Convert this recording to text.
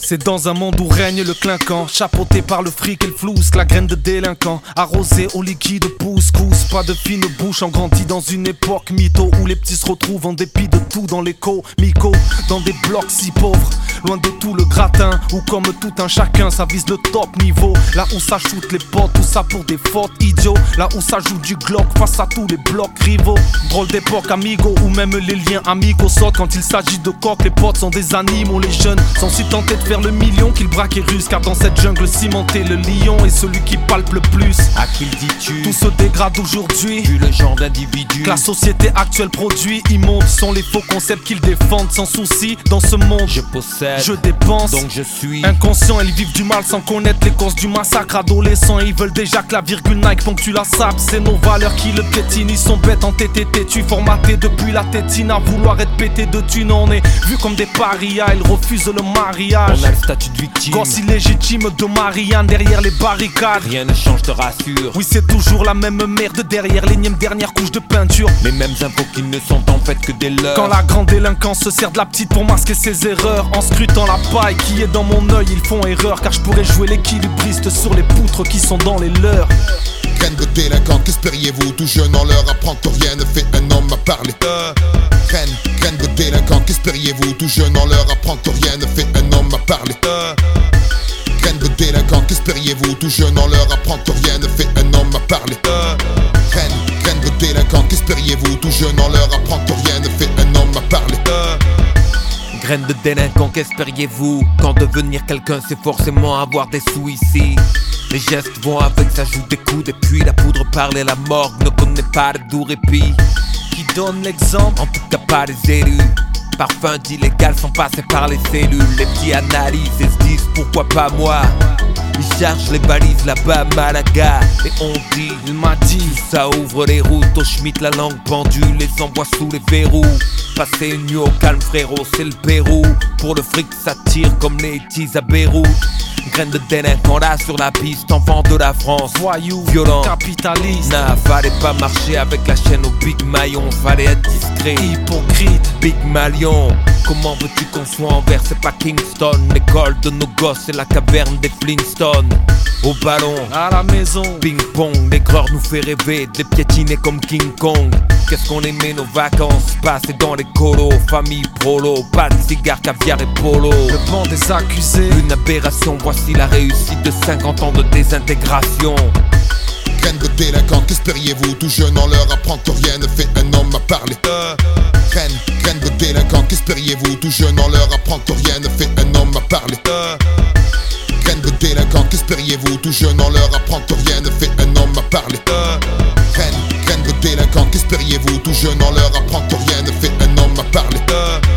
C'est dans un monde où règne le clinquant, chapeauté par le fric et le flouze, la graine de délinquant, arrosé au liquide pousse-cousse. Pas de fine bouche, on grandit dans une époque mytho où les petits se retrouvent en dépit de tout dans l'écho, mico, dans des blocs si pauvres, loin de tout le gratin, où comme tout un chacun, ça vise le top niveau. Là où ça shoot les potes, tout ça pour des fautes idiots. Là où ça joue du Glock face à tous les blocs rivaux. Drôle d'époque amigo, où même les liens amicaux sautent. Quand il s'agit de coq, les potes sont des animaux. Les jeunes sont si tentés de faire le million qu'ils braquent et rusent. Car dans cette jungle cimentée, le lion est celui qui palpe le plus. À qui le dis-tu? Tout se dégrade aujourd'hui, vu le genre d'individu que la société actuelle produit. Immondes sont les faux concepts qu'ils défendent sans souci. Dans ce monde, je possède, je dépense, donc je suis inconscient. Ils vivent du mal sans connaître les causes du massacre. Adolescents, ils veulent déjà que la virgule Nike ponctue la sape. C'est nos valeurs qui le piétinent. Ils sont bêtes en TTT, tu formaté depuis la tétine. À vouloir être pété de thunes, on est vu comme des parias. Ils refusent le mariage, on a le statut de victime. Gosse illégitime de Marianne derrière les barricades. Rien ne change, te rassure. Oui, c'est toujours la même merde derrière l'énième dernière couche de peinture. Les mêmes infos qui ne sont en fait que des leurs. Quand la grande délinquance se sert de la petite pour masquer ses erreurs, en scrutant la paille qui est dans mon œil, ils font erreur. Car je pourrais jouer l'équilibriste sur les poutres qui sont dans les leurs. Graine de délinquants, qu'espériez-vous? Tout jeune, on leur apprend que rien ne fait un homme à parler. Graine de délinquants, qu'espériez-vous? Tout jeune, on leur apprend que rien ne fait un homme à parler. Graine de délinquants, qu'espériez-vous? Tout jeune, on leur apprend que rien ne fait un homme à parler. Graine de délinquants, qu'espériez-vous? Tout jeune, on leur apprend que rien ne fait un homme à parler. Graine de délinquant, qu'espériez-vous? Quand devenir quelqu'un, c'est forcément avoir des sous ici. Les gestes vont avec, ça joue des coudes. Et puis la poudre parle et la morgue ne connaît pas de doux répit. Qui donne l'exemple? En tout cas pas les élus. Parfums d'illégal sont passés par les cellules. Les petits analysent et se disent pourquoi pas moi. Ils chargent les balises là-bas à Malaga. Et on dit, il m'a dit, ça ouvre les routes. Au Schmitt la langue pendue, les envoie sous les verrous. Passer une nuit au calme frérot, c'est le Pérou. Pour le fric ça tire comme les teas à Beyrouth. Graine de délinquant là sur la piste, enfant de la France. Voyou, violent, capitaliste. Nah, fallait pas marcher avec la chaîne au Big Maillon. Fallait être discret, hypocrite, Big Malion. Comment veux-tu qu'on soit envers? C'est pas Kingston. L'école de nos gosses, c'est la caverne des Flintstones. Au ballon, à la maison, ping-pong. L'aigreur nous fait rêver, de les piétiner comme King Kong. Qu'est-ce qu'on aimait nos vacances, passées dans les colos. Famille prolo, pas de cigares, caviar et polo. Le banc des accusés, une aberration, voici la réussite de 50 ans de désintégration. Graine de délinquants, qu'espériez-vous? Tout jeune, on leur apprend que rien ne fait un homme à parler. Graine de délinquants, qu'espériez-vous? Tout jeune, on leur apprend que rien ne fait un homme à parler. Graine de délinquants, qu'espériez-vous? Tout jeune, on leur apprend que rien ne fait un homme à parler. Graine de délinquants, qu'espériez-vous? Tout jeune, on leur apprend que rien ne fait un homme à parler.